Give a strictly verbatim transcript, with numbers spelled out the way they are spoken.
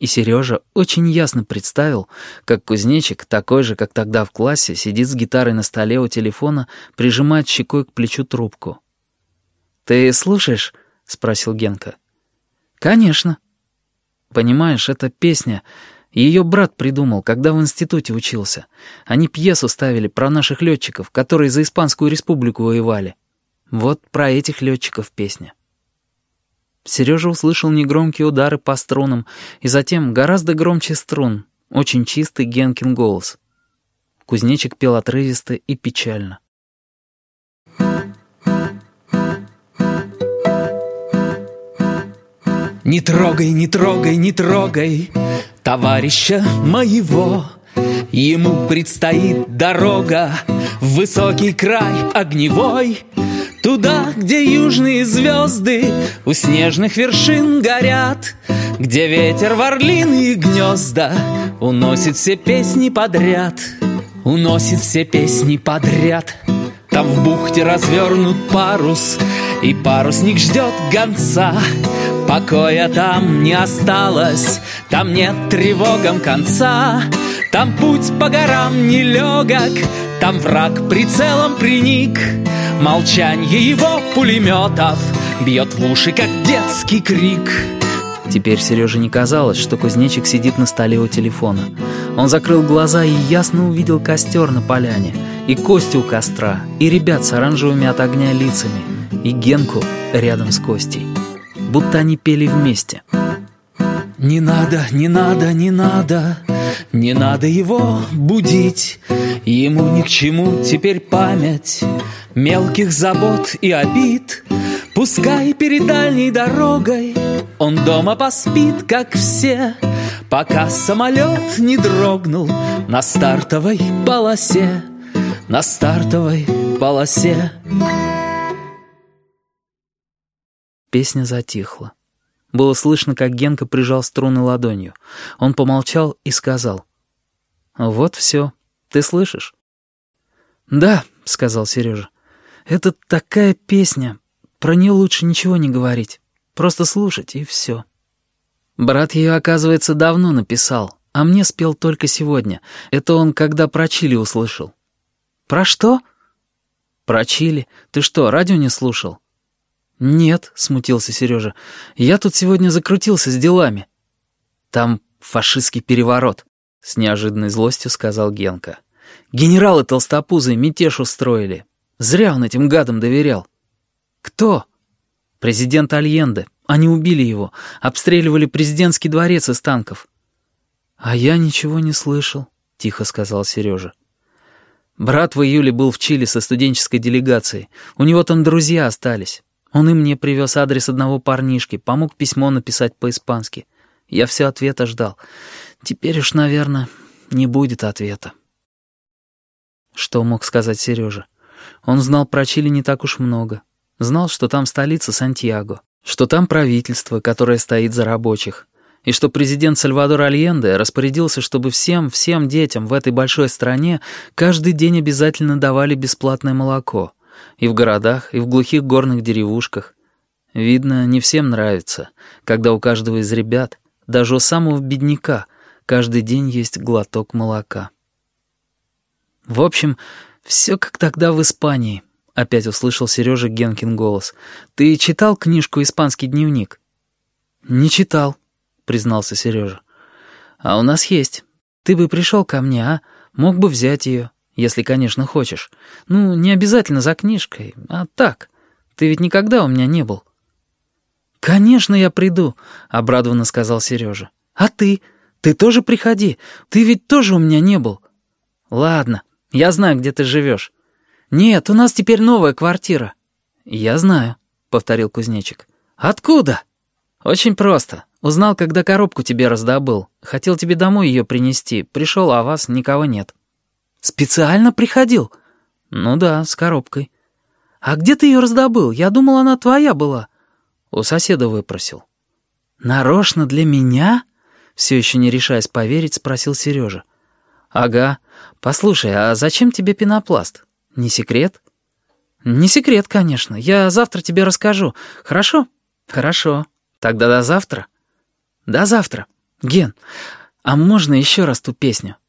И Сережа очень ясно представил, как кузнечик, такой же, как тогда в классе, сидит с гитарой на столе у телефона, прижимает щекой к плечу трубку. «Ты слушаешь?» — спросил Генка. «Конечно». «Понимаешь, эта песня... Ее брат придумал, когда в институте учился. Они пьесу ставили про наших летчиков, которые за Испанскую республику воевали. Вот про этих летчиков песня». Сережа услышал негромкие удары по струнам, и затем гораздо громче струн, очень чистый Генкин голос. Кузнечик пел отрывисто и печально. «Не трогай, не трогай, не трогай товарища моего. Ему предстоит дорога в высокий край огневой, туда, где южные звезды у снежных вершин горят, где ветер в орлиные гнезда уносит все песни подряд, уносит все песни подряд. Там в бухте развернут парус, и парусник ждет гонца. Покоя там не осталось, там нет тревогам конца. Там путь по горам нелегок, там враг прицелом приник. Молчанье его пулеметов бьет в уши, как детский крик. Теперь Сереже не казалось, что кузнечик сидит на столе у телефона. Он закрыл глаза и ясно увидел костер на поляне, и Костю у костра, и ребят с оранжевыми от огня лицами, и Генку рядом с Костей. Будто они пели вместе. «Не надо, не надо, не надо, не надо его будить. Ему ни к чему теперь память мелких забот и обид. Пускай перед дальней дорогой он дома поспит, как все, пока самолет не дрогнул на стартовой полосе, на стартовой полосе». Песня затихла. Было слышно, как Генка прижал струны ладонью. Он помолчал и сказал: «Вот все. Ты слышишь?» «Да», — сказал Сережа. «Это такая песня. Про нее лучше ничего не говорить. Просто слушать, и все». Брат ее, оказывается, давно написал, а мне спел только сегодня. Это он, когда про Чили услышал. «Про что?» «Про Чили. Ты что, радио не слушал?» «Нет», — смутился Сережа, — «я тут сегодня закрутился с делами». «Там фашистский переворот», — с неожиданной злостью сказал Генка. «Генералы толстопузы мятеж устроили. Зря он этим гадам доверял». «Кто?» «Президент Альенде. Они убили его, обстреливали президентский дворец из танков». «А я ничего не слышал», — тихо сказал Сережа. «Брат в июле был в Чили со студенческой делегацией. У него там друзья остались. Он и мне привез адрес одного парнишки, помог письмо написать по-испански. Я все ответа ждал. Теперь уж, наверное, не будет ответа». Что мог сказать Сережа? Он знал про Чили не так уж много. Знал, что там столица Сантьяго, что там правительство, которое стоит за рабочих, и что президент Сальвадор Альенде распорядился, чтобы всем, всем детям в этой большой стране каждый день обязательно давали бесплатное молоко. И в городах, и в глухих горных деревушках. Видно, не всем нравится, когда у каждого из ребят, даже у самого бедняка, каждый день есть глоток молока. В общем, все как тогда в Испании, — опять услышал Сережа Генкин голос. «Ты читал книжку «Испанский дневник»?» «Не читал», — признался Сережа. «А у нас есть. Ты бы пришел ко мне, а? Мог бы взять ее. Если, конечно, хочешь. Ну, не обязательно за книжкой, а так. Ты ведь никогда у меня не был». «Конечно, я приду», — обрадованно сказал Сережа. «А ты? Ты тоже приходи. Ты ведь тоже у меня не был». «Ладно, я знаю, где ты живешь». «Нет, у нас теперь новая квартира». «Я знаю», — повторил кузнечик. «Откуда?» «Очень просто. Узнал, когда коробку тебе раздобыл. Хотел тебе домой ее принести. Пришел, а вас никого нет». «Специально приходил?» «Ну да, с коробкой». «А где ты ее раздобыл? Я думал, она твоя была». «У соседа выпросил». «Нарочно для меня?» Все еще не решаясь поверить, спросил Сережа. «Ага. Послушай, а зачем тебе пенопласт? Не секрет?» «Не секрет, конечно. Я завтра тебе расскажу. Хорошо?» «Хорошо. Тогда до завтра?» «До завтра. Ген, а можно еще раз ту песню?